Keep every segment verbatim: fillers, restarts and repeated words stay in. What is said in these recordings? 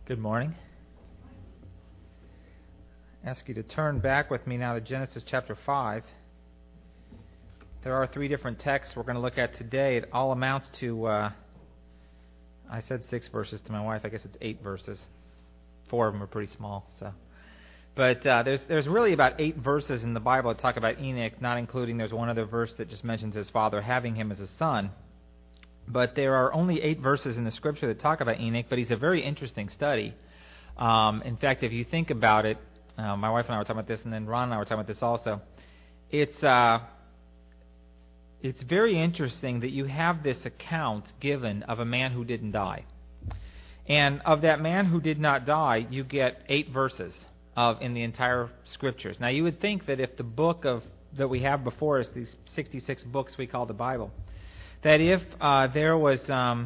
Good morning. I ask you to turn back with me now to Genesis chapter five. There are three different texts we're going to look at today. It all amounts to, uh, I said six verses to my wife. I guess it's eight verses. Four of them are pretty small. So, But uh, there's there's really about eight verses in the Bible that talk about Enoch, not including there's one other verse that just mentions his father having him as a son. But there are only eight verses in the Scripture that talk about Enoch, but he's a very interesting study. Um, in fact, if you think about it, uh, my wife and I were talking about this, and then Ron and I were talking about this also. It's uh, it's very interesting that you have this account given of a man who didn't die. And of that man who did not die, you get eight verses of in the entire Scriptures. Now, you would think that if the book of that we have before us, these sixty-six books we call the Bible, that if uh, there was, um,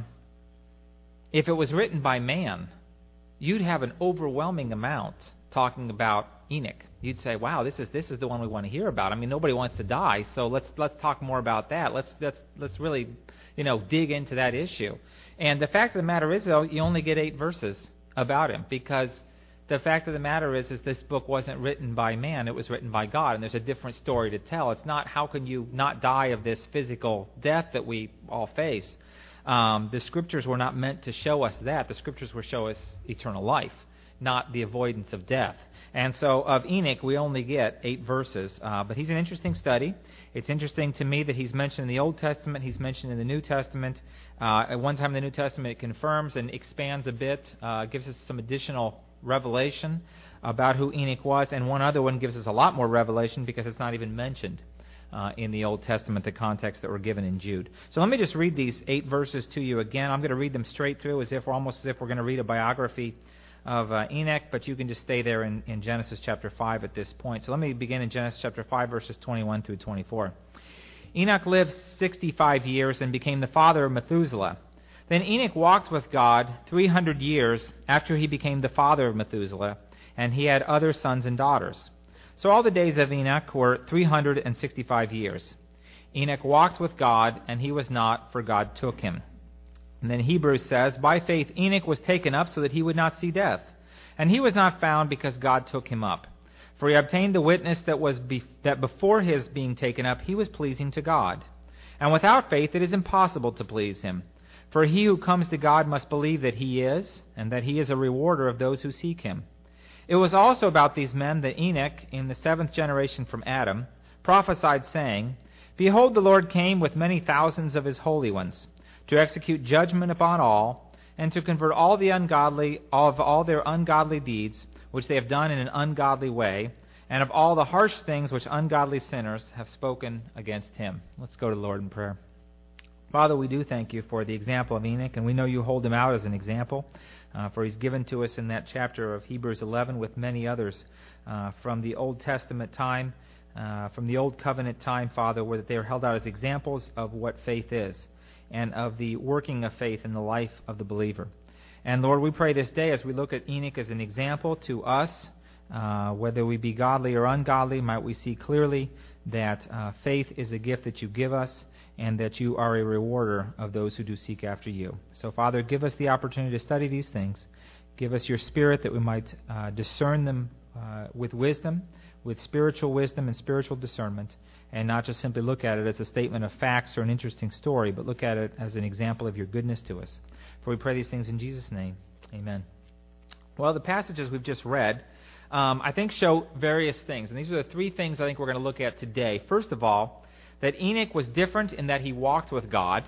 if it was written by man, you'd have an overwhelming amount talking about Enoch. You'd say, "Wow, this is this is the one we want to hear about." I mean, nobody wants to die, so let's let's talk more about that. Let's let's let's really, you know, dig into that issue. And the fact of the matter is, though, you only get eight verses about him, because the fact of the matter is, is this book wasn't written by man; it was written by God, and there's a different story to tell. It's not how can you not die of this physical death that we all face. Um, the Scriptures were not meant to show us that. The Scriptures were to show us eternal life, not the avoidance of death. And so of Enoch, we only get eight verses. Uh, but he's an interesting study. It's interesting to me that he's mentioned in the Old Testament, he's mentioned in the New Testament. Uh, at one time in the New Testament, it confirms and expands a bit, uh, gives us some additional revelation about who Enoch was, and one other one gives us a lot more revelation because it's not even mentioned uh, in the Old Testament, the context that were given in Jude. So let me just read these eight verses to you again. I'm going to read them straight through as if we're almost as if we're going to read a biography of uh, Enoch, but you can just stay there in, in Genesis chapter five at this point. So let me begin in Genesis chapter five, verses twenty-one through twenty-four. Enoch lived sixty-five years and became the father of Methuselah. Then Enoch walked with God three hundred years after he became the father of Methuselah, and he had other sons and daughters. So all the days of Enoch were three hundred sixty-five years. Enoch walked with God, and he was not, for God took him. And then Hebrews says, by faith Enoch was taken up so that he would not see death. And he was not found because God took him up. For he obtained the witness that was be- that before his being taken up he was pleasing to God. And without faith it is impossible to please him. For he who comes to God must believe that he is, and that he is a rewarder of those who seek him. It was also about these men that Enoch, in the seventh generation from Adam, prophesied, saying, behold, the Lord came with many thousands of his holy ones, to execute judgment upon all, and to convert all the ungodly of all their ungodly deeds, which they have done in an ungodly way, and of all the harsh things which ungodly sinners have spoken against him. Let's go to the Lord in prayer. Father, we do thank you for the example of Enoch, and we know you hold him out as an example, uh, for he's given to us in that chapter of Hebrews eleven with many others uh, from the Old Testament time, uh, from the Old Covenant time, Father, where they are held out as examples of what faith is, and of the working of faith in the life of the believer. And Lord, we pray this day as we look at Enoch as an example to us, uh, whether we be godly or ungodly, might we see clearly that uh, faith is a gift that you give us, and that you are a rewarder of those who do seek after you. So, Father, give us the opportunity to study these things. Give us your Spirit that we might uh, discern them uh, with wisdom, with spiritual wisdom and spiritual discernment, and not just simply look at it as a statement of facts or an interesting story, but look at it as an example of your goodness to us. For we pray these things in Jesus' name. Amen. Well, the passages we've just read, um, I think, show various things. And these are the three things I think we're going to look at today. First of all, that Enoch was different in that he walked with God.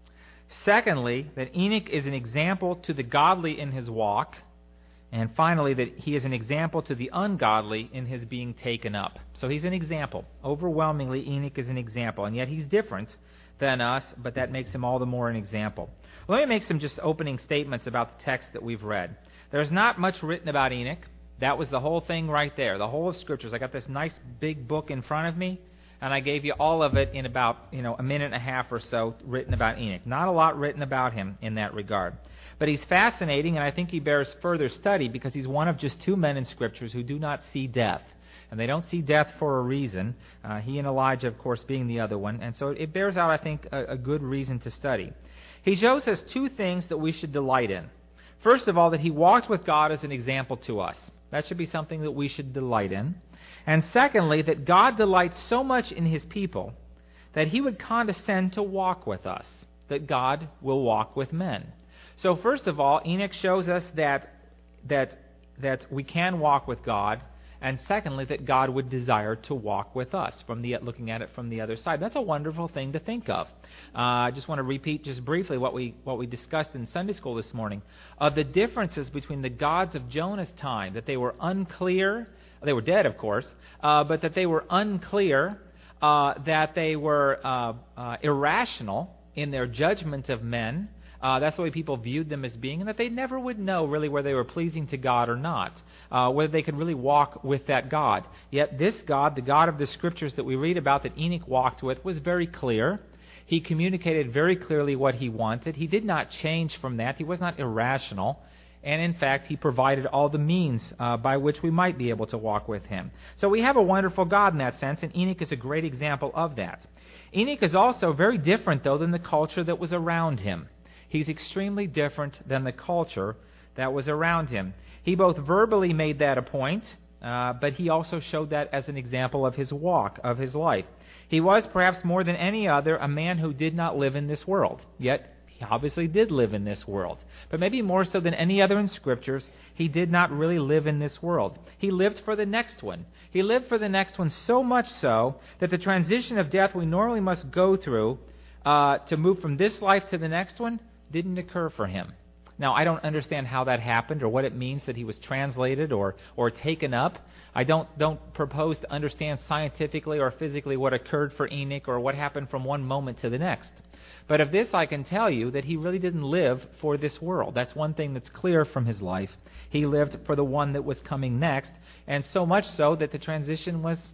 Secondly, that Enoch is an example to the godly in his walk. And finally, that he is an example to the ungodly in his being taken up. So he's an example. Overwhelmingly, Enoch is an example. And yet he's different than us, but that makes him all the more an example. Let me make some just opening statements about the text that we've read. There's not much written about Enoch. That was the whole thing right there, the whole of Scriptures. I got this nice big book in front of me, and I gave you all of it in about, you know, a minute and a half or so written about Enoch. Not a lot written about him in that regard. But he's fascinating, and I think he bears further study because he's one of just two men in Scriptures who do not see death. And they don't see death for a reason. Uh, he and Elijah, of course, being the other one. And so it bears out, I think, a, a good reason to study. He shows us two things that we should delight in. First of all, that he walked with God as an example to us. That should be something that we should delight in. And secondly, that God delights so much in his people that he would condescend to walk with us, that God will walk with men. So first of all, Enoch shows us that that that we can walk with God, and secondly, that God would desire to walk with us, from the looking at it from the other side. That's a wonderful thing to think of. Uh, I just want to repeat just briefly what we what we discussed in Sunday school this morning, of the differences between the gods of Jonah's time, that they were unclear, they were dead, of course, uh, but that they were unclear, uh, that they were uh, uh, irrational in their judgment of men. Uh, that's the way people viewed them as being, and that they never would know really whether they were pleasing to God or not, uh, whether they could really walk with that God. Yet this God, the God of the Scriptures that we read about that Enoch walked with, was very clear. He communicated very clearly what he wanted. He did not change from that. He was not irrational. And in fact, he provided all the means uh, by which we might be able to walk with him. So we have a wonderful God in that sense, and Enoch is a great example of that. Enoch is also very different, though, than the culture that was around him. He's extremely different than the culture that was around him. He both verbally made that a point, uh, but he also showed that as an example of his walk, of his life. He was, perhaps more than any other, a man who did not live in this world. Yet, he obviously did live in this world. But maybe more so than any other in Scriptures, he did not really live in this world. He lived for the next one. He lived for the next one so much so that the transition of death we normally must go through uh, to move from this life to the next one didn't occur for him. Now, I don't understand how that happened or what it means that he was translated or or taken up. I don't don't propose to understand scientifically or physically what occurred for Enoch or what happened from one moment to the next. But of this I can tell you that he really didn't live for this world. That's one thing that's clear from his life. He lived for the one that was coming next, and so much so that the transition was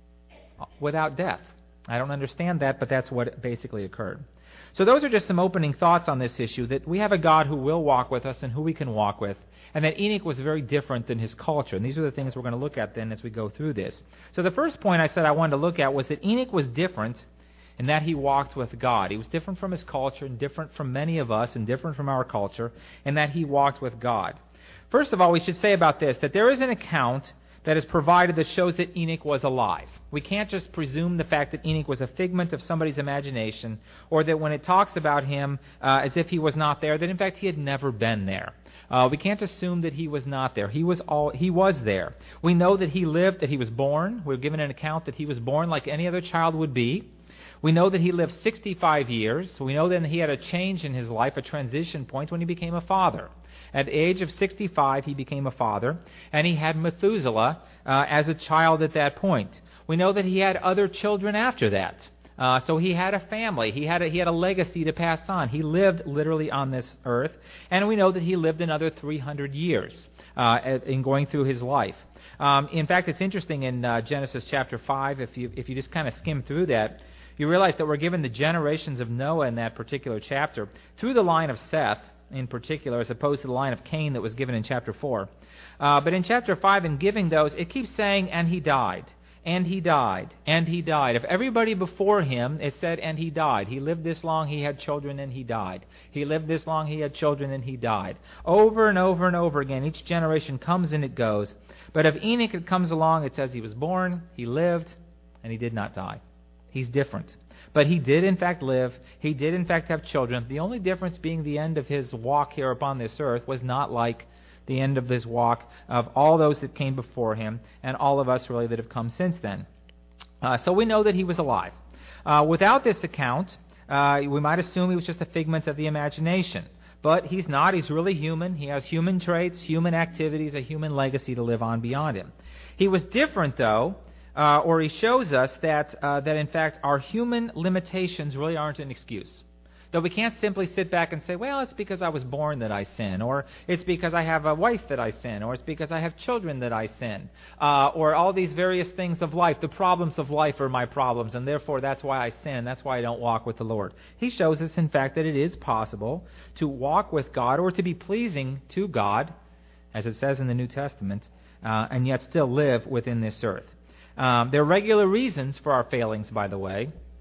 without death. I don't understand that, but that's what basically occurred. So those are just some opening thoughts on this issue, that we have a God who will walk with us and who we can walk with, and that Enoch was very different than his culture. And these are the things we're going to look at then as we go through this. So the first point I said I wanted to look at was that Enoch was different in that he walked with God. He was different from his culture and different from many of us and different from our culture in that he walked with God. First of all, we should say about this, that there is an account that is provided that shows that Enoch was alive. We can't just presume the fact that Enoch was a figment of somebody's imagination, or that when it talks about him uh, as if he was not there, that in fact he had never been there. Uh, we can't assume that he was not there. He was all he was there. We know that he lived, that he was born. We're given an account that he was born like any other child would be. We know that he lived sixty-five years. We know that he had a change in his life, a transition point, when he became a father. At the age of sixty-five, he became a father, and he had Methuselah uh, as a child at that point. We know that he had other children after that. Uh, so he had a family. He had a, he had a legacy to pass on. He lived literally on this earth, and we know that he lived another three hundred years uh, in going through his life. Um, in fact, it's interesting in uh, Genesis chapter five, if you if you just kind of skim through that, you realize that we're given the generations of Noah in that particular chapter through the line of Seth, in particular, as opposed to the line of Cain that was given in chapter four. Uh, but in chapter five, in giving those, it keeps saying, and he died, and he died, and he died. Of everybody before him, it said, and he died. He lived this long, he had children, and he died. He lived this long, he had children, and he died. Over and over and over again, each generation comes and it goes. But of Enoch, it comes along, it says he was born, he lived, and he did not die. He's different. But he did, in fact, live. He did, in fact, have children. The only difference being the end of his walk here upon this earth was not like the end of this walk of all those that came before him and all of us, really, that have come since then. Uh, so we know that he was alive. Uh, without this account, uh, we might assume he was just a figment of the imagination. But he's not. He's really human. He has human traits, human activities, a human legacy to live on beyond him. He was different, though, Uh, or he shows us that, uh, that in fact, our human limitations really aren't an excuse. Though we can't simply sit back and say, well, it's because I was born that I sin, or it's because I have a wife that I sin, or it's because I have children that I sin, uh, or all these various things of life. The problems of life are my problems, and therefore that's why I sin. That's why I don't walk with the Lord. He shows us, in fact, that it is possible to walk with God or to be pleasing to God, as it says in the New Testament, uh, and yet still live within this earth. Um, there are regular reasons for our failings, by the way.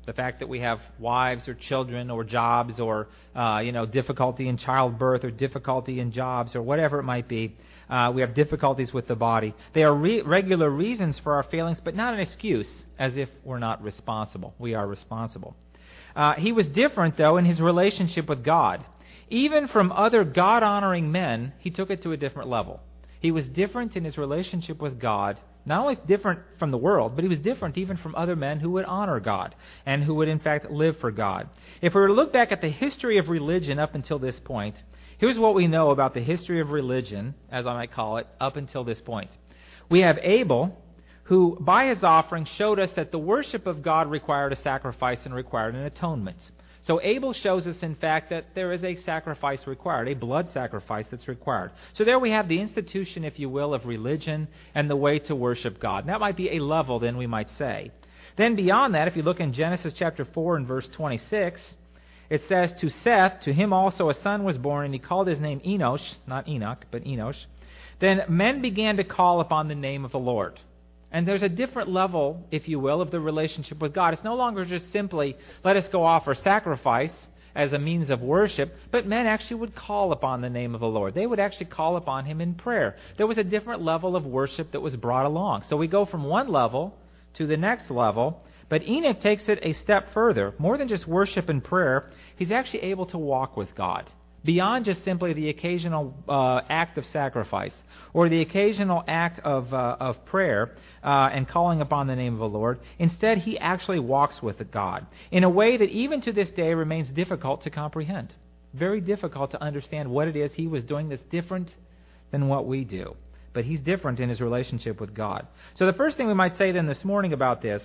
The fact that we have wives or children or jobs or, uh, you know, difficulty in childbirth or difficulty in jobs or whatever it might be. Uh, we have difficulties with the body. They are re- regular reasons for our failings, but not an excuse as if we're not responsible. We are responsible. Uh, he was different, though, in his relationship with God. Even from other God-honoring men, he took it to a different level. He was different in his relationship with God. Not only different from the world, but he was different even from other men who would honor God and who would in fact live for God. If we were to look back at the history of religion up until this point, here's what we know about the history of religion, as I might call it, up until this point. We have Abel, who by his offering showed us that the worship of God required a sacrifice and required an atonement. So Abel shows us, in fact, that there is a sacrifice required, a blood sacrifice that's required. So there we have the institution, if you will, of religion and the way to worship God. And that might be a level, then, we might say. Then beyond that, if you look in Genesis chapter four and verse twenty-six, it says, to Seth, to him also a son was born, and he called his name Enosh, not Enoch, but Enosh. Then men began to call upon the name of the Lord. And there's a different level, if you will, of the relationship with God. It's no longer just simply, let us go offer sacrifice as a means of worship, but men actually would call upon the name of the Lord. They would actually call upon him in prayer. There was a different level of worship that was brought along. So we go from one level to the next level, but Enoch takes it a step further. More than just worship and prayer, he's actually able to walk with God. Beyond just simply the occasional uh, act of sacrifice or the occasional act of uh, of prayer uh, and calling upon the name of the Lord, instead he actually walks with God in a way that even to this day remains difficult to comprehend. Very difficult to understand what it is he was doing that's different than what we do. But he's different in his relationship with God. So the first thing we might say then this morning about this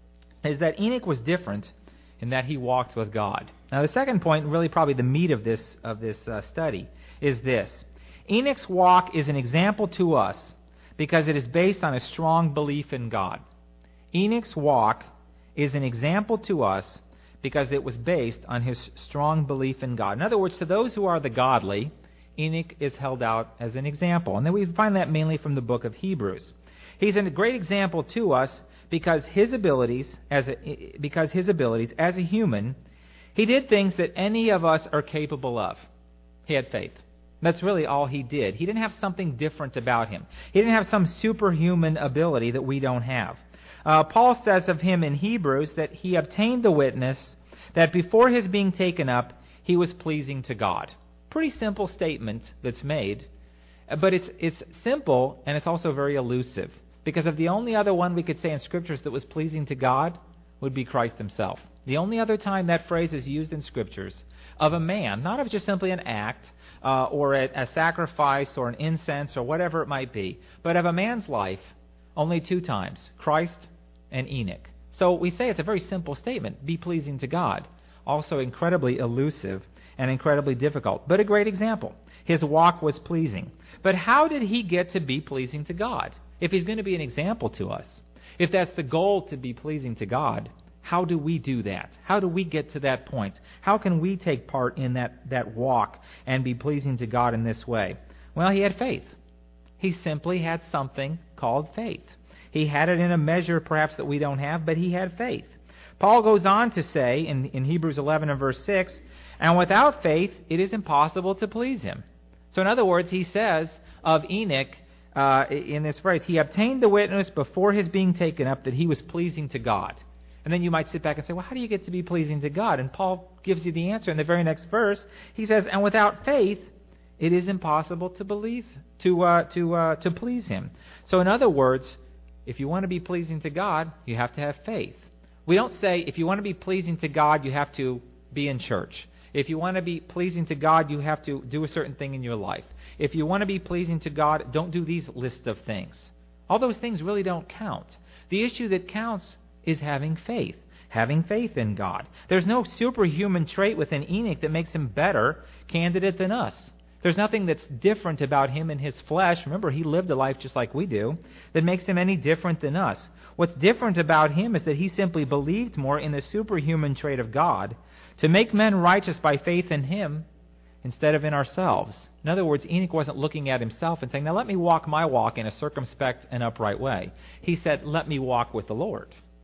is that Enoch was different in that he walked with God. Now, the second point, and really probably the meat of this of this uh, study, is this. Enoch's walk is an example to us because it is based on a strong belief in God. Enoch's walk is an example to us because it was based on his strong belief in God. In other words, to those who are the godly, Enoch is held out as an example. And then we find that mainly from the book of Hebrews. He's a great example to us because his abilities as a, because his abilities as a human, he did things that any of us are capable of. He had faith. That's really all he did. He didn't have something different about him. He didn't have some superhuman ability that we don't have. Uh, Paul says of him in Hebrews that he obtained the witness that before his being taken up, he was pleasing to God. Pretty simple statement that's made, but it's it's simple and it's also very elusive. Because of the only other one we could say in Scriptures that was pleasing to God would be Christ himself. The only other time that phrase is used in Scriptures of a man, not of just simply an act uh, or a, a sacrifice or an incense or whatever it might be, but of a man's life, only two times, Christ and Enoch. So we say it's a very simple statement, be pleasing to God. Also incredibly elusive and incredibly difficult, but a great example. His walk was pleasing. But how did he get to be pleasing to God? If he's going to be an example to us, if that's the goal to be pleasing to God, how do we do that? How do we get to that point? How can we take part in that, that walk and be pleasing to God in this way? Well, he had faith. He simply had something called faith. He had it in a measure perhaps that we don't have, but he had faith. Paul goes on to say in, in Hebrews eleven and verse six, and without faith it is impossible to please him. So in other words, he says of Enoch, Uh, in this phrase, he obtained the witness before his being taken up that he was pleasing to God. And then you might sit back and say, well, how do you get to be pleasing to God? And Paul gives you the answer in the very next verse. He says, and without faith, it is impossible to believe, to uh, to uh, to please him. So in other words, if you want to be pleasing to God, you have to have faith. We don't say, if you want to be pleasing to God, you have to be in church. If you want to be pleasing to God, you have to do a certain thing in your life. If you want to be pleasing to God, don't do these lists of things. All those things really don't count. The issue that counts is having faith, having faith in God. There's no superhuman trait within Enoch that makes him better candidate than us. There's nothing that's different about him in his flesh. Remember, he lived a life just like we do, that makes him any different than us. What's different about him is that he simply believed more in the superhuman trait of God to make men righteous by faith in him instead of in ourselves. In other words, Enoch wasn't looking at himself and saying, now let me walk my walk in a circumspect and upright way. He said, let me walk with the Lord.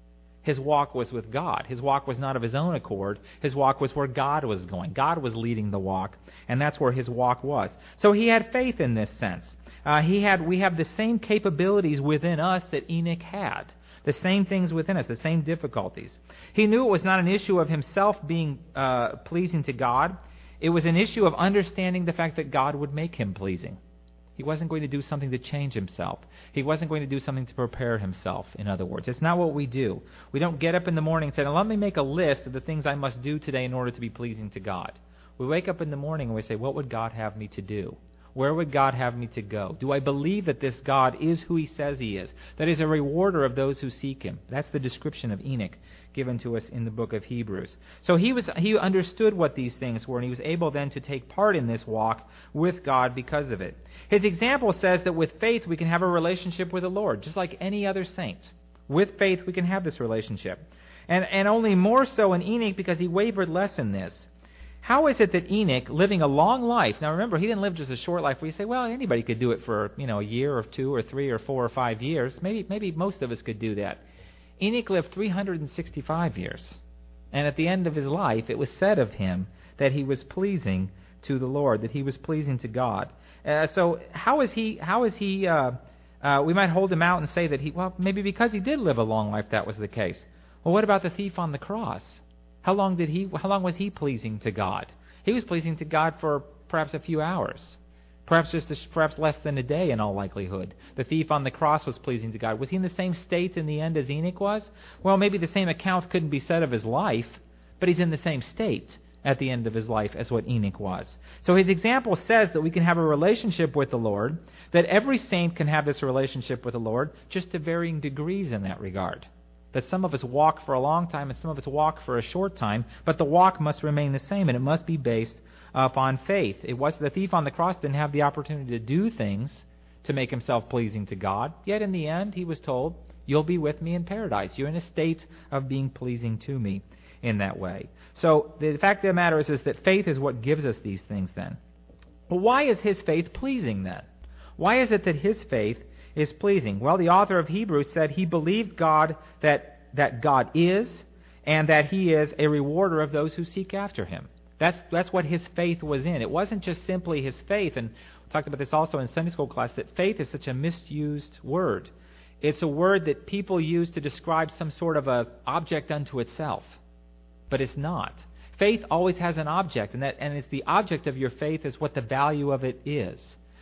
His walk was with God. His walk was not of his own accord. His walk was where God was going. God was leading the walk, and that's where his walk was. So he had faith in this sense. Uh, he had. We have the same capabilities within us that Enoch had. The same things within us, the same difficulties. He knew it was not an issue of himself being uh, pleasing to God. It was an issue of understanding the fact that God would make him pleasing. He wasn't going to do something to change himself. He wasn't going to do something to prepare himself, in other words. It's not what we do. We don't get up in the morning and say, let me make a list of the things I must do today in order to be pleasing to God. We wake up in the morning and we say, what would God have me to do? Where would God have me to go? Do I believe that this God is who he says he is? That he's a rewarder of those who seek him. That's the description of Enoch given to us in the book of Hebrews. So he was he understood what these things were, and he was able then to take part in this walk with God because of it. His example says that with faith we can have a relationship with the Lord, just like any other saint. With faith we can have this relationship. And, and only more so in Enoch because he wavered less in this. How is it that Enoch, living a long life, now remember, he didn't live just a short life where you say, well, anybody could do it for, you know, a year or two or three or four or five years. Maybe maybe most of us could do that. Enoch lived three hundred sixty-five years. And at the end of his life, it was said of him that he was pleasing to the Lord, that he was pleasing to God. Uh, so how is he, how is he, uh, uh, we might hold him out and say that he, well, maybe because he did live a long life, that was the case. Well, what about the thief on the cross? How long did he? How long was he pleasing to God? He was pleasing to God for perhaps a few hours, perhaps just a, perhaps less than a day in all likelihood. The thief on the cross was pleasing to God. Was he in the same state in the end as Enoch was? Well, maybe the same account couldn't be said of his life, but he's in the same state at the end of his life as what Enoch was. So his example says that we can have a relationship with the Lord, that every saint can have this relationship with the Lord, just to varying degrees in that regard. That some of us walk for a long time and some of us walk for a short time, but the walk must remain the same, and it must be based upon faith. It was the thief on the cross didn't have the opportunity to do things to make himself pleasing to God, yet in the end he was told, you'll be with me in paradise. You're in a state of being pleasing to me in that way. So the fact of the matter is, is that faith is what gives us these things then. Well, why is his faith pleasing then? Why is it that his faith is pleasing? Well, the author of Hebrews said he believed God that, that God is, and that he is a rewarder of those who seek after him. That's, that's what his faith was in. It wasn't just simply his faith, and we talked about this also in Sunday school class, that faith is such a misused word. It's a word that people use to describe some sort of a object unto itself, but it's not. Faith always has an object, and that and it's the object of your faith is what the value of it is.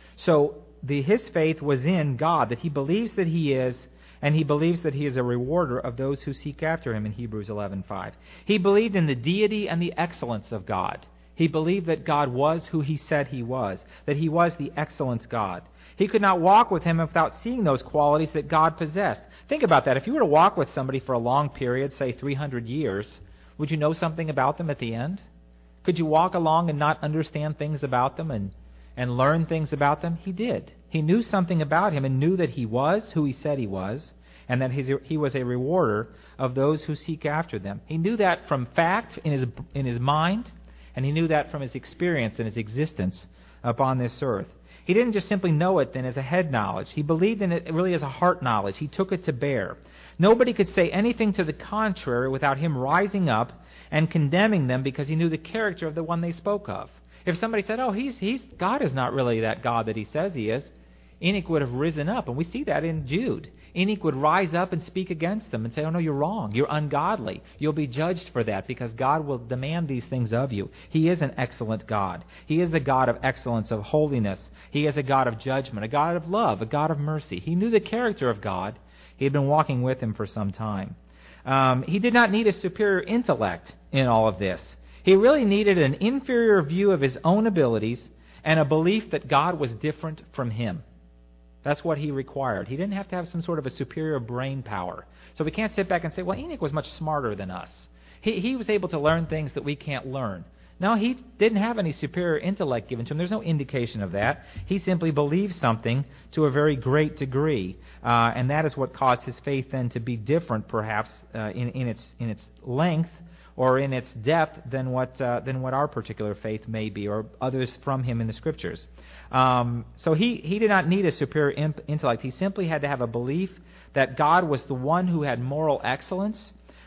So the, his faith was in God, that he believes that he is, and he believes that he is a rewarder of those who seek after him in Hebrews eleven five. He believed in the deity and the excellence of God. He believed that God was who he said he was, that he was the excellence God. He could not walk with him without seeing those qualities that God possessed. Think about that. If you were to walk with somebody for a long period, say three hundred years, would you know something about them at the end? Could you walk along and not understand things about them and and learn things about them? He did. He knew something about him and knew that he was who he said he was, and that he was a rewarder of those who seek after them. He knew that from fact in his in his mind, and he knew that from his experience and his existence upon this earth. He didn't just simply know it then as a head knowledge. He believed in it really as a heart knowledge. He took it to bear. Nobody could say anything to the contrary without him rising up and condemning them, because he knew the character of the one they spoke of. If somebody said, oh, he's he's God is not really that God that he says he is, Enoch would have risen up, and we see that in Jude. Enoch would rise up and speak against them and say, oh no, you're wrong, you're ungodly. You'll be judged for that, because God will demand these things of you. He is an excellent God. He is a God of excellence, of holiness. He is a God of judgment, a God of love, a God of mercy. He knew the character of God. He had been walking with him for some time. Um, he did not need a superior intellect in all of this. He really needed an inferior view of his own abilities and a belief that God was different from him. That's what he required. He didn't have to have some sort of a superior brain power. So we can't sit back and say, well, Enoch was much smarter than us. He, he was able to learn things that we can't learn. No, he didn't have any superior intellect given to him. There's no indication of that. He simply believed something to a very great degree, uh, and that is what caused his faith then to be different, perhaps, uh, in, in its in its length or in its depth than what uh, than what our particular faith may be, or others from him in the Scriptures. Um, so he, he did not need a superior imp- intellect. He simply had to have a belief that God was the one who had moral excellence,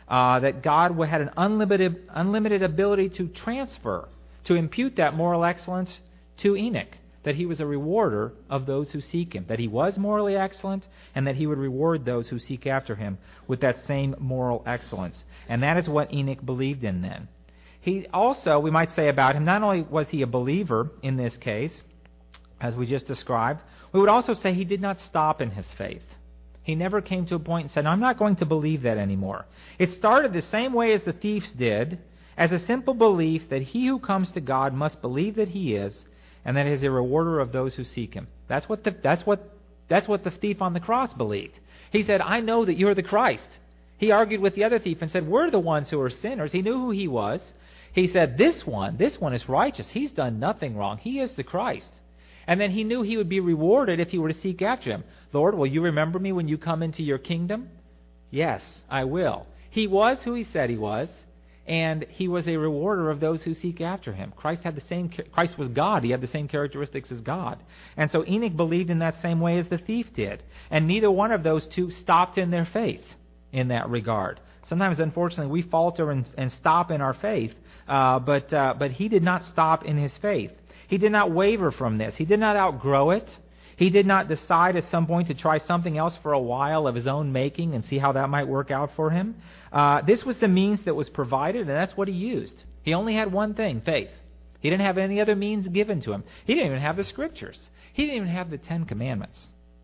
uh, that God had an unlimited, unlimited ability to transfer, to impute that moral excellence to Enoch, that he was a rewarder of those who seek him, that he was morally excellent, and that he would reward those who seek after him with that same moral excellence. And that is what Enoch believed in then. He also, we might say about him, not only was he a believer in this case, as we just described, we would also say he did not stop in his faith. He never came to a point and said, I'm not going to believe that anymore. It started the same way as the thieves did, as a simple belief that he who comes to God must believe that he is, and that he is a rewarder of those who seek him. That's what the, that's what, that's what the thief on the cross believed. He said, I know that you're the Christ. He argued with the other thief and said, we're the ones who are sinners. He knew who he was. He said, this one, this one is righteous. He's done nothing wrong. He is the Christ. And then he knew he would be rewarded if he were to seek after him. Lord, will you remember me when you come into your kingdom? Yes, I will. He was who he said he was, and he was a rewarder of those who seek after him. Christ had the same. Christ was God. He had the same characteristics as God. And so Enoch believed in that same way as the thief did. And neither one of those two stopped in their faith in that regard. Sometimes, unfortunately, we falter and, and stop in our faith, uh, but uh, but he did not stop in his faith. He did not waver from this. He did not outgrow it. He did not decide at some point to try something else for a while of his own making and see how that might work out for him. Uh, this was the means that was provided, and that's what he used. He only had one thing, faith. He didn't have any other means given to him. He didn't even have the Scriptures. He didn't even have the Ten Commandments.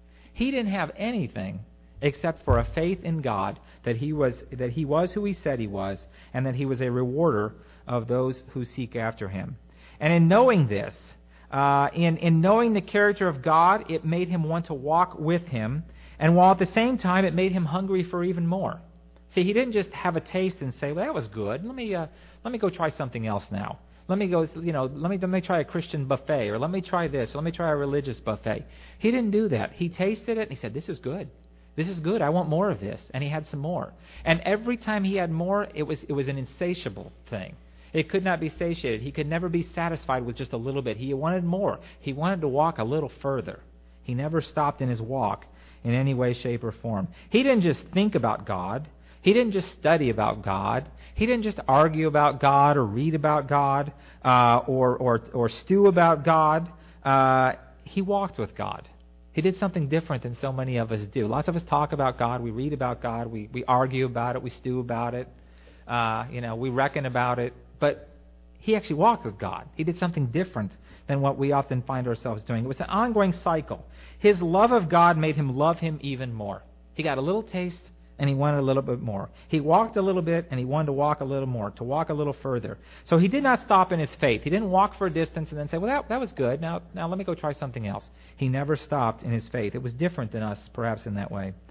He didn't have anything except for a faith in God that he was that he was who he said he was, and that he was a rewarder of those who seek after him. And in knowing this, uh, in, in knowing the character of God, it made him want to walk with him, and while at the same time it made him hungry for even more. See, he didn't just have a taste and say, well, that was good. Let me uh, let me go try something else now. Let me go, you know, let me let me try a Christian buffet, or let me try this, or let me try a religious buffet. He didn't do that. He tasted it and he said, this is good. This is good. I want more of this. And he had some more. And every time he had more, it was it was an insatiable thing. It could not be satiated. He could never be satisfied with just a little bit. He wanted more. He wanted to walk a little further. He never stopped in his walk in any way, shape, or form. He didn't just think about God. He didn't just study about God. He didn't just argue about God or read about God uh, or, or, or stew about God. Uh, he walked with God. He did something different than so many of us do. Lots of us talk about God. We read about God. We, we argue about it. We stew about it. Uh, you know, we reckon about it. But he actually walked with God. He did something different than what we often find ourselves doing. It was an ongoing cycle. His love of God made him love him even more. He got a little taste, and he wanted a little bit more. He walked a little bit, and he wanted to walk a little more, to walk a little further. So he did not stop in his faith. He didn't walk for a distance and then say, well, that, that was good. Now, now let me go try something else. He never stopped in his faith. It was different than us, perhaps, in that way.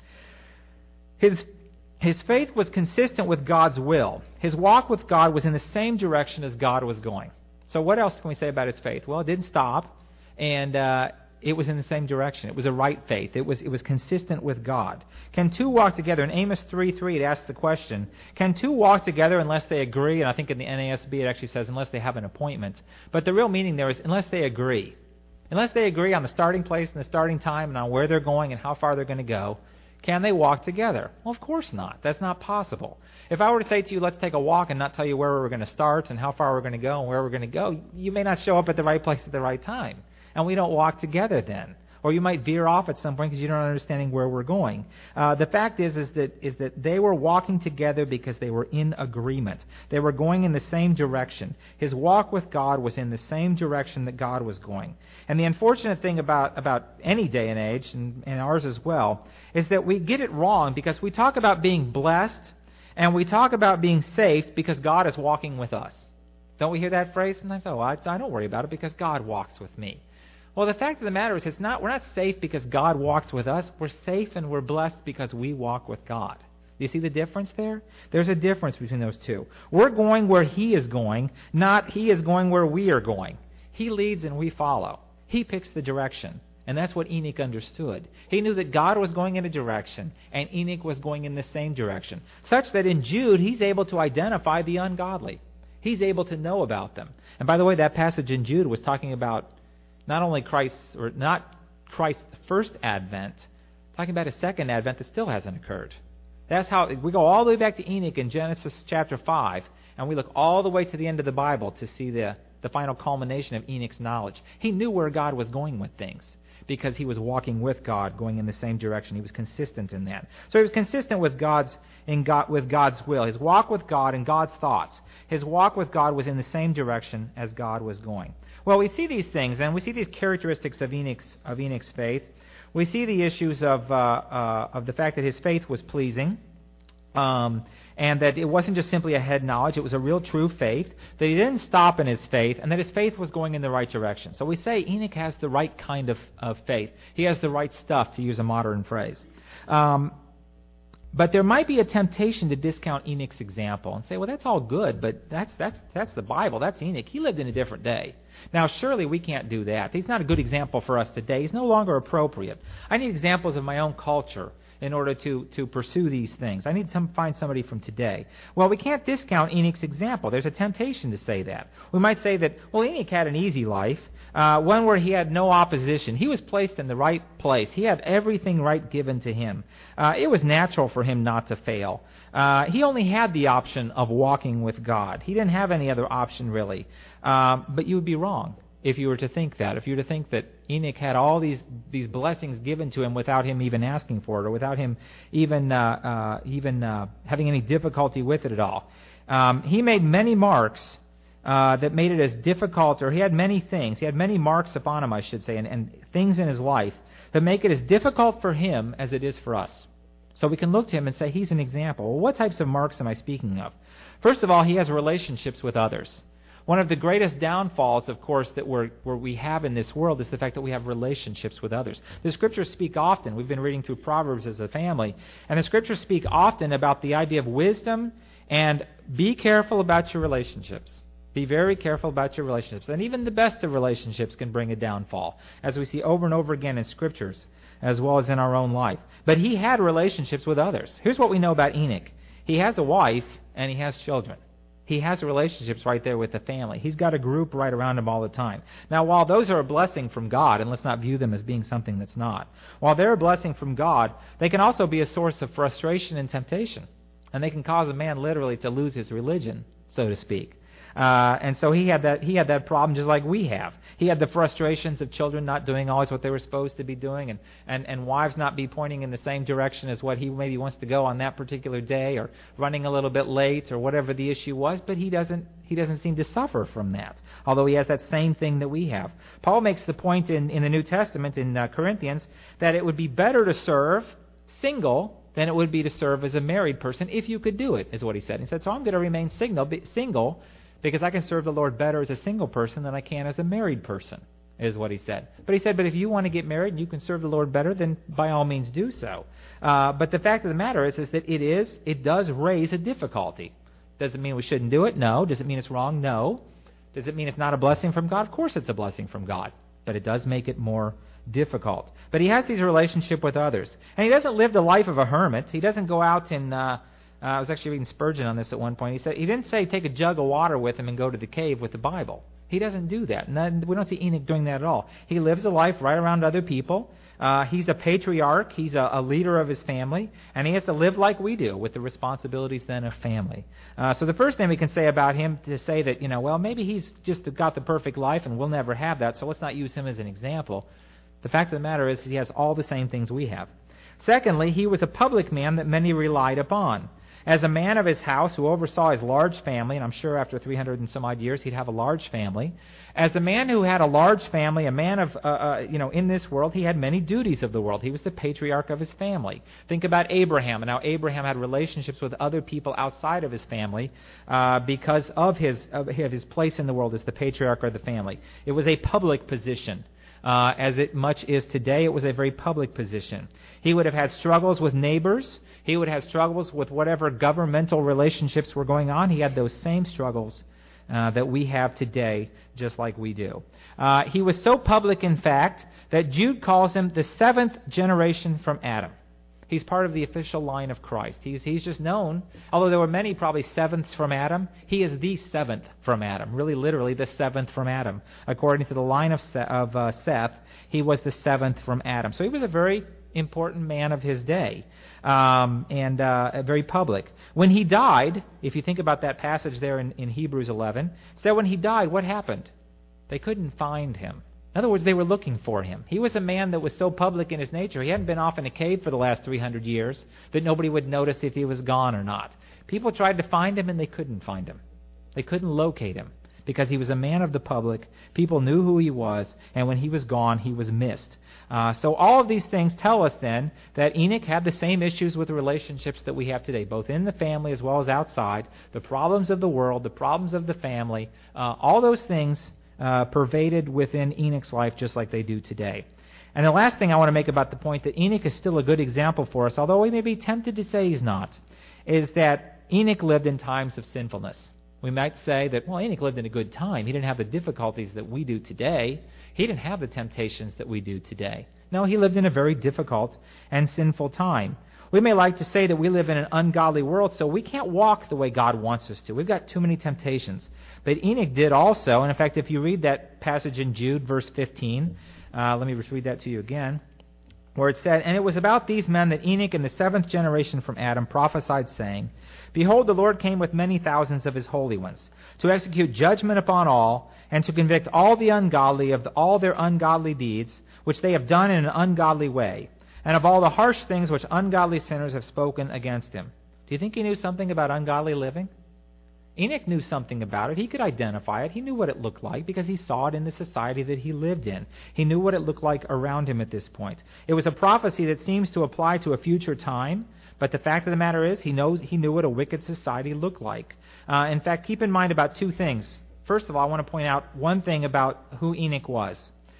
His His faith was consistent with God's will. His walk with God was in the same direction as God was going. So what else can we say about his faith? Well, it didn't stop, and uh, it was in the same direction. It was a right faith. It was it was consistent with God. Can two walk together? In Amos three three, it asks the question, can two walk together unless they agree? And I think in the N A S B it actually says unless they have an appointment. But the real meaning there is unless they agree. Unless they agree on the starting place and the starting time and on where they're going and how far they're going to go, can they walk together? Well, of course not. That's not possible. If I were to say to you, let's take a walk and not tell you where we're going to start and how far we're going to go and where we're going to go, you may not show up at the right place at the right time. And we don't walk together then. Or you might veer off at some point because you don't understand where we're going. Uh, the fact is, is that is that they were walking together because they were in agreement. They were going in the same direction. His walk with God was in the same direction that God was going. And the unfortunate thing about, about any day and age, and, and ours as well, is that we get it wrong because we talk about being blessed and we talk about being safe because God is walking with us. Don't we hear that phrase sometimes? Oh, I, I don't worry about it because God walks with me. Well, the fact of the matter is, it's not. We're not safe because God walks with us. We're safe and we're blessed because we walk with God. Do you see the difference there? There's a difference between those two. We're going where He is going, not He is going where we are going. He leads and we follow. He picks the direction. And that's what Enoch understood. He knew that God was going in a direction, and Enoch was going in the same direction, such that in Jude, he's able to identify the ungodly. He's able to know about them. And by the way, that passage in Jude was talking about not only Christ's, or not Christ's first advent, talking about his second advent that still hasn't occurred. That's how we go all the way back to Enoch in Genesis chapter five, and we look all the way to the end of the Bible to see the, the final culmination of Enoch's knowledge. He knew where God was going with things because he was walking with God, going in the same direction. He was consistent in that. So he was consistent with God's in God with God's will. His walk with God and God's thoughts. His walk with God was in the same direction as God was going. Well, we see these things, and we see these characteristics of Enoch's of Enoch's faith. We see the issues of uh, uh, of the fact that his faith was pleasing, um, and that it wasn't just simply a head knowledge; it was a real, true faith. That he didn't stop in his faith, and that his faith was going in the right direction. So we say Enoch has the right kind of, of faith. He has the right stuff, to use a modern phrase. Um, But there might be a temptation to discount Enoch's example and say, well, that's all good, but that's that's that's the Bible. That's Enoch. He lived in a different day. Now, surely we can't do that. He's not a good example for us today. He's no longer appropriate. I need examples of my own culture in order to, to pursue these things. I need to find somebody from today. Well, we can't discount Enoch's example. There's a temptation to say that. We might say that, well, Enoch had an easy life, uh, one where he had no opposition. He was placed in the right place. He had everything right given to him. Uh, it was natural for him not to fail. Uh, he only had the option of walking with God. He didn't have any other option, really. Um, but you would be wrong if you were to think that. If you were to think that Enoch had all these these blessings given to him without him even asking for it, or without him even uh, uh, even uh, having any difficulty with it at all. Um, he made many marks uh, that made it as difficult, or he had many things. He had many marks upon him, I should say, and, and things in his life that make it as difficult for him as it is for us. So we can look to him and say he's an example. Well, what types of marks am I speaking of? First of all, he has relationships with others. One of the greatest downfalls, of course, that we're, where we have in this world is the fact that we have relationships with others. The Scriptures speak often. We've been reading through Proverbs as a family, and the Scriptures speak often about the idea of wisdom and be careful about your relationships. Be very careful about your relationships. And even the best of relationships can bring a downfall, as we see over and over again in Scriptures, as well as in our own life. But he had relationships with others. Here's what we know about Enoch. He has a wife, and he has children. He has relationships right there with the family. He's got a group right around him all the time. Now, while those are a blessing from God, and let's not view them as being something that's not, while they're a blessing from God, they can also be a source of frustration and temptation. And they can cause a man literally to lose his religion, so to speak. Uh, and so he had that he had that problem just like we have. He had the frustrations of children not doing always what they were supposed to be doing, and, and, and wives not be pointing in the same direction as what he maybe wants to go on that particular day, or running a little bit late, or whatever the issue was. But he doesn't he doesn't seem to suffer from that, although he has that same thing that we have. Paul makes the point in, in the New Testament in uh, Corinthians that it would be better to serve single than it would be to serve as a married person if you could do it, is what he said. He said, so I'm going to remain single, single because I can serve the Lord better as a single person than I can as a married person, is what he said. But he said, but if you want to get married and you can serve the Lord better, then by all means do so. Uh, but the fact of the matter is, is that it is, it does raise a difficulty. Does it mean we shouldn't do it? No. Does it mean it's wrong? No. Does it mean it's not a blessing from God? Of course it's a blessing from God. But it does make it more difficult. But he has these relationships with others. And he doesn't live the life of a hermit. He doesn't go out and... Uh, Uh, I was actually reading Spurgeon on this at one point. He said he didn't say take a jug of water with him and go to the cave with the Bible. He doesn't do that. And then we don't see Enoch doing that at all. He lives a life right around other people. Uh, he's a patriarch. He's a, a leader of his family. And he has to live like we do with the responsibilities then of family. Uh, so the first thing we can say about him to say that, you know, well, maybe he's just got the perfect life and we'll never have that, so let's not use him as an example. The fact of the matter is he has all the same things we have. Secondly, he was a public man that many relied upon. As a man of his house who oversaw his large family, and I'm sure after three hundred and some odd years he'd have a large family. As a man who had a large family, a man of, uh, uh, you know, in this world, he had many duties of the world. He was the patriarch of his family. Think about Abraham and how Abraham had relationships with other people outside of his family uh, because of his, of his place in the world as the patriarch of the family. It was a public position. Uh, as it much is today, it was a very public position. He would have had struggles with neighbors. He would have struggles with whatever governmental relationships were going on. He had those same struggles uh, that we have today, just like we do. Uh, he was so public, in fact, that Jude calls him the seventh generation from Adam. He's part of the official line of Christ. He's he's just known, although there were many probably sevenths from Adam, he is the seventh from Adam, really literally the seventh from Adam. According to the line of, Se- of uh, Seth, he was the seventh from Adam. So he was a very important man of his day, um, and uh, very public. When he died, if you think about that passage there in, in Hebrews eleven, it said when he died, what happened? They couldn't find him. In other words, they were looking for him. He was a man that was so public in his nature. He hadn't been off in a cave for the last three hundred years that nobody would notice if he was gone or not. People tried to find him, and they couldn't find him. They couldn't locate him because he was a man of the public. People knew who he was, and when he was gone, he was missed. Uh, so all of these things tell us then that Enoch had the same issues with the relationships that we have today, both in the family as well as outside, the problems of the world, the problems of the family, uh, all those things Uh, pervaded within Enoch's life just like they do today. And the last thing I want to make about the point that Enoch is still a good example for us, although we may be tempted to say he's not, is that Enoch lived in times of sinfulness. We might say that, well, Enoch lived in a good time. He didn't have the difficulties that we do today. He didn't have the temptations that we do today. No, he lived in a very difficult and sinful time. We may like to say that we live in an ungodly world, so we can't walk the way God wants us to. We've got too many temptations. But Enoch did also, and in fact, if you read that passage in Jude, verse fifteen, uh, let me just read that to you again, where it said, "And it was about these men that Enoch in the seventh generation from Adam prophesied, saying, Behold, the Lord came with many thousands of his holy ones, to execute judgment upon all, and to convict all the ungodly of the, all their ungodly deeds, which they have done in an ungodly way, and of all the harsh things which ungodly sinners have spoken against him." Do you think he knew something about ungodly living? Enoch knew something about it. He could identify it. He knew what it looked like because he saw it in the society that he lived in. He knew what it looked like around him at this point. It was a prophecy that seems to apply to a future time, but the fact of the matter is he knows he knew what a wicked society looked like. Uh, in fact, keep in mind about two things. First of all, I want to point out one thing about who Enoch was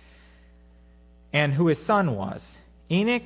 and who his son was. Enoch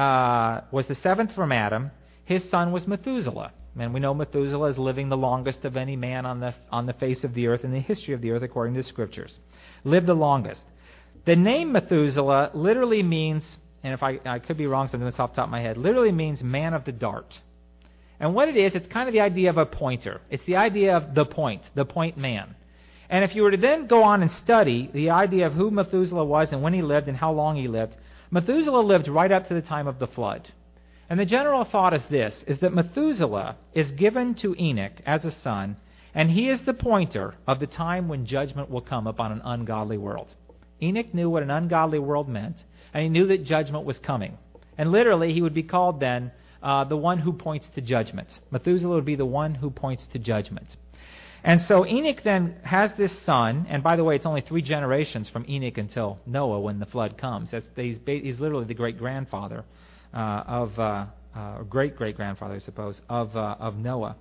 uh, was the seventh from Adam. His son was Methuselah. And we know Methuselah is living the longest of any man on the on the face of the earth in the history of the earth, according to the Scriptures. Lived the longest. The name Methuselah literally means, and if I, I could be wrong, something that's off the top of my head, literally means man of the dart. And what it is, it's kind of the idea of a pointer. It's the idea of the point, the point man. And if you were to then go on and study the idea of who Methuselah was and when he lived and how long he lived, Methuselah lived right up to the time of the flood. And the general thought is this, is that Methuselah is given to Enoch as a son, and he is the pointer of the time when judgment will come upon an ungodly world. Enoch knew what an ungodly world meant, and he knew that judgment was coming. And literally, he would be called then uh, the one who points to judgment. Methuselah would be the one who points to judgment. And so Enoch then has this son, and by the way, it's only three generations from Enoch until Noah when the flood comes. That's, he's, he's literally the great-grandfather uh, of, uh, uh, or great-great-grandfather, I suppose, of, uh, of Noah.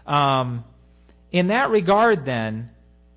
Um, in that regard, then,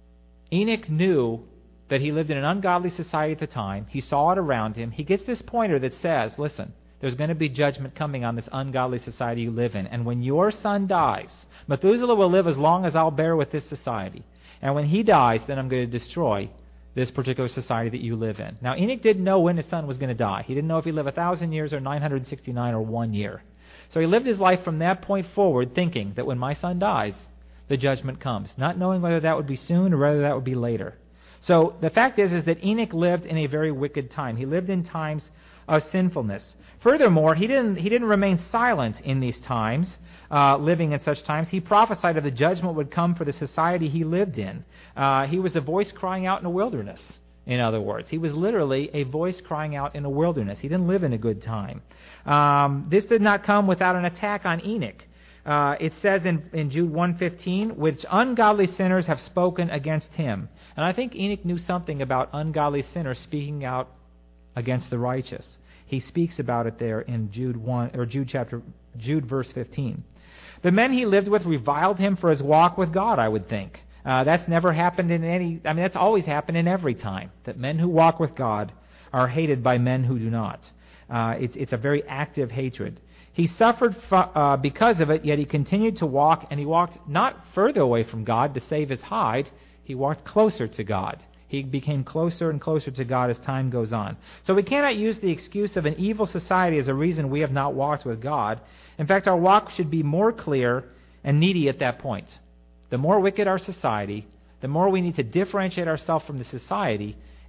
Enoch knew that he lived in an ungodly society at the time. He saw it around him. He gets this pointer that says, listen, there's going to be judgment coming on this ungodly society you live in. And when your son dies, Methuselah will live as long as I'll bear with this society. And when he dies, then I'm going to destroy this particular society that you live in. Now, Enoch didn't know when his son was going to die. He didn't know if he'd live a thousand years or nine hundred sixty-nine or one year. So he lived his life from that point forward thinking that when my son dies, the judgment comes, not knowing whether that would be soon or whether that would be later. So the fact is, is that Enoch lived in a very wicked time. He lived in times of sinfulness. Furthermore, he didn't he didn't remain silent in these times, uh, living in such times. He prophesied that the judgment would come for the society he lived in. Uh, he was a voice crying out in a wilderness, in other words. He was literally a voice crying out in a wilderness. He didn't live in a good time. Um, this did not come without an attack on Enoch. Uh, it says in, in Jude one fifteen, which ungodly sinners have spoken against him. And I think Enoch knew something about ungodly sinners speaking out against the righteous. He speaks about it there in Jude one or Jude chapter Jude verse fifteen. The men he lived with reviled him for his walk with God, I would think. Uh, that's never happened in any, I mean, that's always happened in every time, that men who walk with God are hated by men who do not. Uh, it's, it's a very active hatred. He suffered fu- uh, because of it, yet he continued to walk, and he walked not further away from God to save his hide, he walked closer to God. He became closer and closer to God as time goes on. So we cannot use the excuse of an evil society as a reason we have not walked with God. In fact, our walk should be more clear and needy at that point. The more wicked our society, the more we need to differentiate ourselves from the society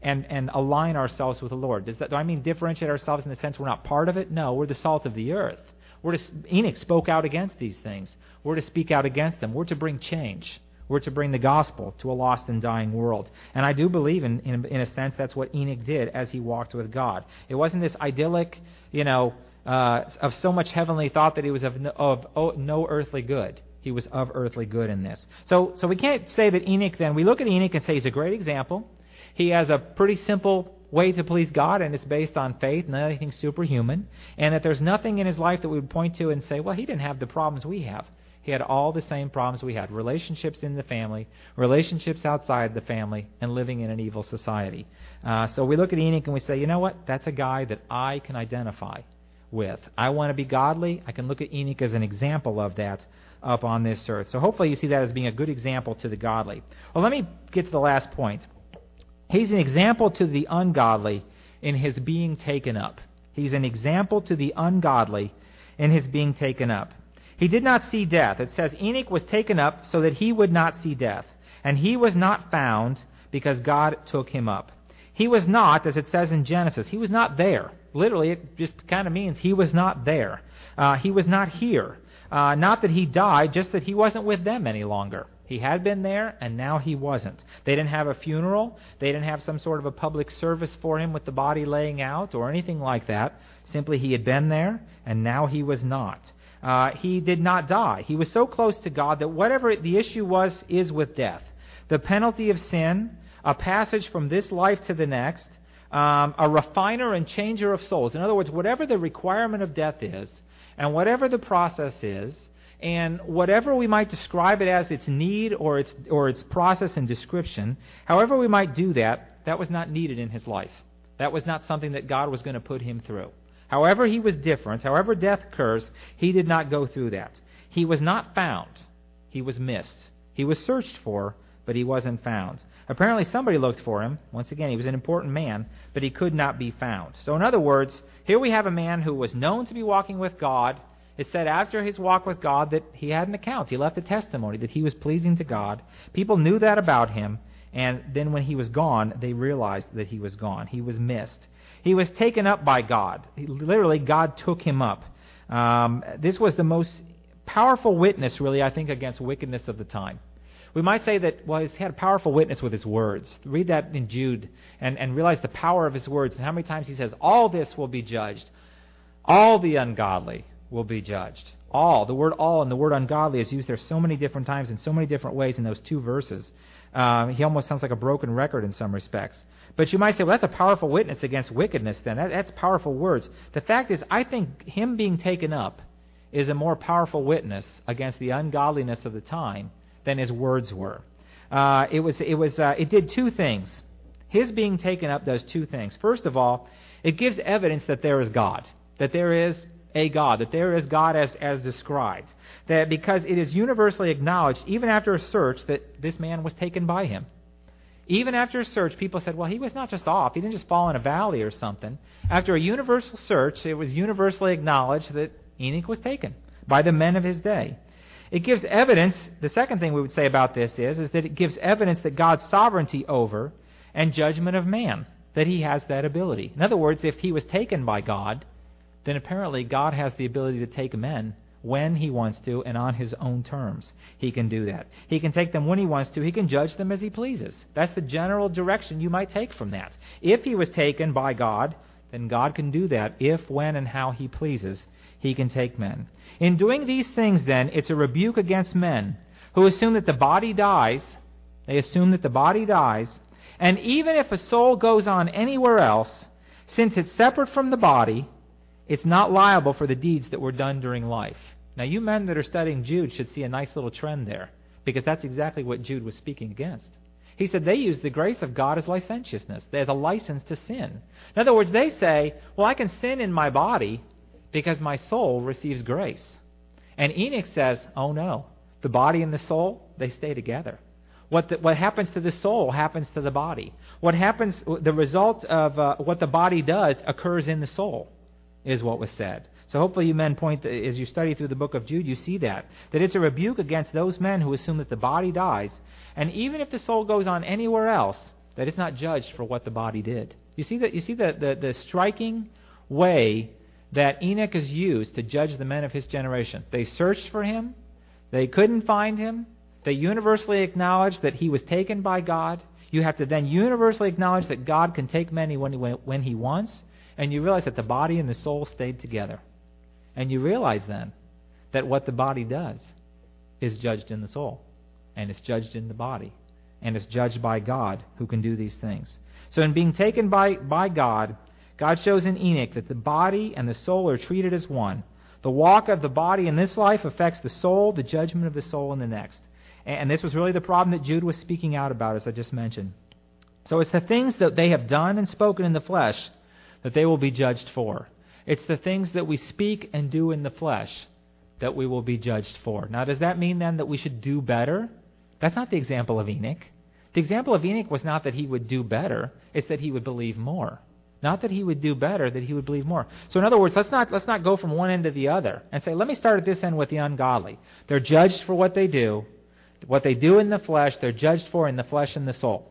and, and align ourselves with the Lord. Does that, do I mean differentiate ourselves in the sense we're not part of it? No, we're the salt of the earth. We're to, Enoch spoke out against these things. We're to speak out against them. We're to bring change. We're to bring the gospel to a lost and dying world. And I do believe, in, in, in a sense, that's what Enoch did as he walked with God. It wasn't this idyllic, you know, uh, of so much heavenly thought that he was of no, of oh, no earthly good. He was of earthly good in this. So, so we can't say that Enoch then, we look at Enoch and say he's a great example. He has a pretty simple way to please God, and it's based on faith, not anything superhuman. And that there's nothing in his life that we would point to and say, well, he didn't have the problems we have. He had all the same problems we had. Relationships in the family, relationships outside the family, and living in an evil society. Uh, so we look at Enoch and we say, you know what? That's a guy that I can identify with. I want to be godly. I can look at Enoch as an example of that up on this earth. So hopefully you see that as being a good example to the godly. Well, let me get to the last point. He's an example to the ungodly in his being taken up. He's an example to the ungodly in his being taken up. He did not see death. It says Enoch was taken up so that he would not see death. And he was not found because God took him up. He was not, as it says in Genesis, he was not there. Literally, it just kind of means he was not there. Uh, he was not here. Uh, not that he died, just that he wasn't with them any longer. He had been there, and now he wasn't. They didn't have a funeral. They didn't have some sort of a public service for him with the body laying out or anything like that. Simply, he had been there, and now he was not. Uh, he did not die. He was so close to God that whatever the issue was is with death. The penalty of sin, a passage from this life to the next, um, a refiner and changer of souls. In other words, whatever the requirement of death is, and whatever the process is, and whatever we might describe it as its need or its or its process and description, however we might do that, that was not needed in his life. That was not something that God was going to put him through. However he was different, however death occurs, he did not go through that. He was not found. He was missed. He was searched for, but he wasn't found. Apparently somebody looked for him. Once again, he was an important man, but he could not be found. So in other words, here we have a man who was known to be walking with God. It said after his walk with God that he had an account. He left a testimony that he was pleasing to God. People knew that about him, and then when he was gone, they realized that he was gone. He was missed. He was taken up by God. He, literally, God took him up. Um, this was the most powerful witness, really, I think, against wickedness of the time. We might say that, well, he had a powerful witness with his words. Read that in Jude and, and realize the power of his words and how many times he says, all this will be judged. All the ungodly will be judged. All. The word all and the word ungodly is used there so many different times in so many different ways in those two verses. Um, he almost sounds like a broken record in some respects. But you might say, well, that's a powerful witness against wickedness then. That, that's powerful words. The fact is, I think him being taken up is a more powerful witness against the ungodliness of the time than his words were. Uh, it was, it was, uh, it did two things. His being taken up does two things. First of all, it gives evidence that there is God, that there is a God, that there is God as, as described. That because it is universally acknowledged, even after a search, that this man was taken by him. Even after a search, people said, well, he was not just off. He didn't just fall in a valley or something. After a universal search, it was universally acknowledged that Enoch was taken by the men of his day. It gives evidence, the second thing we would say about this is, is that it gives evidence that God's sovereignty over and judgment of man, that he has that ability. In other words, if he was taken by God, then apparently God has the ability to take men when he wants to and on his own terms. He can do that. He can take them when he wants to. He can judge them as he pleases. That's the general direction you might take from that. If he was taken by God, then God can do that if, when, and how he pleases. He can take men. In doing these things, then, it's a rebuke against men who assume that the body dies. They assume that the body dies. And even if a soul goes on anywhere else, since it's separate from the body, it's not liable for the deeds that were done during life. Now, you men that are studying Jude should see a nice little trend there, because that's exactly what Jude was speaking against. He said they use the grace of God as licentiousness, as a license to sin. In other words, they say, well, I can sin in my body because my soul receives grace. And Enoch says, oh no, the body and the soul, they stay together. What the, what happens to the soul happens to the body. What happens, the result of uh, what the body does occurs in the soul, is what was said. So hopefully you men point, as you study through the book of Jude, you see that. That it's a rebuke against those men who assume that the body dies. And even if the soul goes on anywhere else, that it's not judged for what the body did. You see that? You see the, the, the striking way that Enoch is used to judge the men of his generation. They searched for him. They couldn't find him. They universally acknowledged that he was taken by God. You have to then universally acknowledge that God can take men when he, when he wants. And you realize that the body and the soul stayed together. And you realize then that what the body does is judged in the soul. And it's judged in the body. And it's judged by God who can do these things. So in being taken by, by God, God shows in Enoch that the body and the soul are treated as one. The walk of the body in this life affects the soul, the judgment of the soul in the next. And this was really the problem that Jude was speaking out about, as I just mentioned. So it's the things that they have done and spoken in the flesh that they will be judged for. It's the things that we speak and do in the flesh that we will be judged for. Now, does that mean then that we should do better? That's not the example of Enoch. The example of Enoch was not that he would do better, it's that he would believe more. Not that he would do better, that he would believe more. So in other words, let's not let's not go from one end to the other and say, let me start at this end with the ungodly. They're judged for what they do. What they do in the flesh, they're judged for in the flesh and the soul.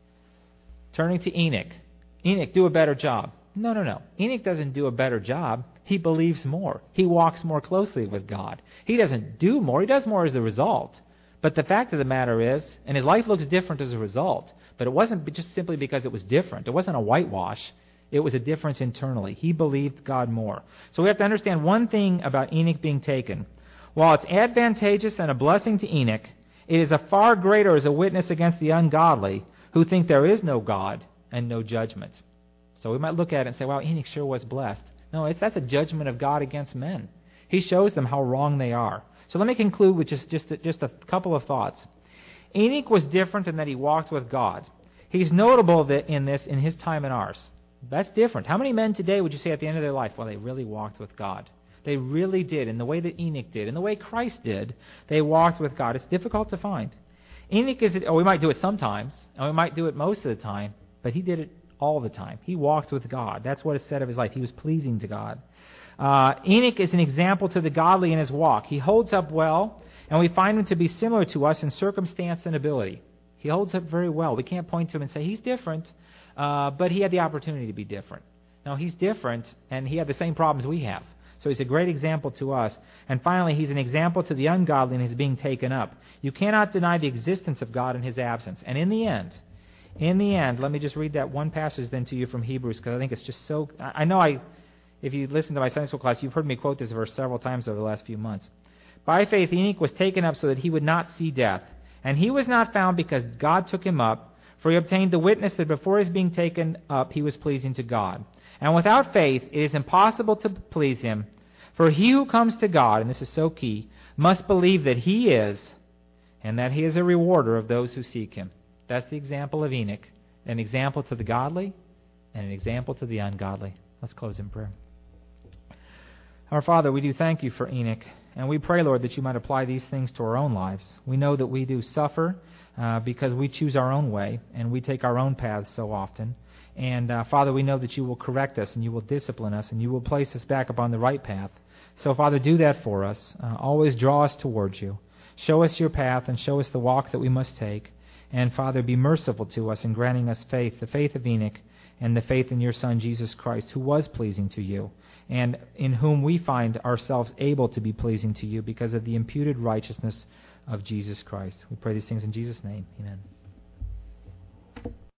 Turning to Enoch. Enoch, do a better job. No, no, no. Enoch doesn't do a better job. He believes more. He walks more closely with God. He doesn't do more. He does more as a result. But the fact of the matter is, and his life looks different as a result, but it wasn't just simply because it was different. It wasn't a whitewash. It was a difference internally. He believed God more. So we have to understand one thing about Enoch being taken. While it's advantageous and a blessing to Enoch, it is a far greater as a witness against the ungodly who think there is no God and no judgment. So we might look at it and say, wow, Enoch sure was blessed. No, it's, that's a judgment of God against men. He shows them how wrong they are. So let me conclude with just, just, just a couple of thoughts. Enoch was different in that he walked with God. He's notable that in this in his time and ours. That's different. How many men today would you say at the end of their life, well, they really walked with God? They really did, in the way that Enoch did, in the way Christ did, they walked with God. It's difficult to find. Enoch is, or we might do it sometimes, and we might do it most of the time, but he did it all the time. He walked with God. That's what is said of his life. He was pleasing to God. Uh, Enoch is an example to the godly in his walk. He holds up well, and we find him to be similar to us in circumstance and ability. He holds up very well. We can't point to him and say, he's different, uh, but he had the opportunity to be different. No, he's different, and he had the same problems we have. So he's a great example to us. And finally, he's an example to the ungodly in his being taken up. You cannot deny the existence of God in his absence. And in the end, in the end, let me just read that one passage then to you from Hebrews, because I think it's just so... I know I, if you listen to my Sunday school class, you've heard me quote this verse several times over the last few months. By faith, Enoch was taken up so that he would not see death. And he was not found because God took him up, for he obtained the witness that before his being taken up, he was pleasing to God. And without faith, it is impossible to please him. For he who comes to God, and this is so key, must believe that he is, and that he is a rewarder of those who seek him. That's the example of Enoch. An example to the godly, and an example to the ungodly. Let's close in prayer. Our Father, we do thank you for Enoch, and we pray, Lord, that you might apply these things to our own lives. We know that we do suffer uh, because we choose our own way, and we take our own paths so often. And, uh, Father, we know that you will correct us, and you will discipline us, and you will place us back upon the right path. So, Father, do that for us. Uh, always draw us towards you. Show us your path, and show us the walk that we must take. And, Father, be merciful to us in granting us faith, the faith of Enoch, and the faith in your Son, Jesus Christ, who was pleasing to you, and in whom we find ourselves able to be pleasing to you because of the imputed righteousness of Jesus Christ. We pray these things in Jesus' name. Amen.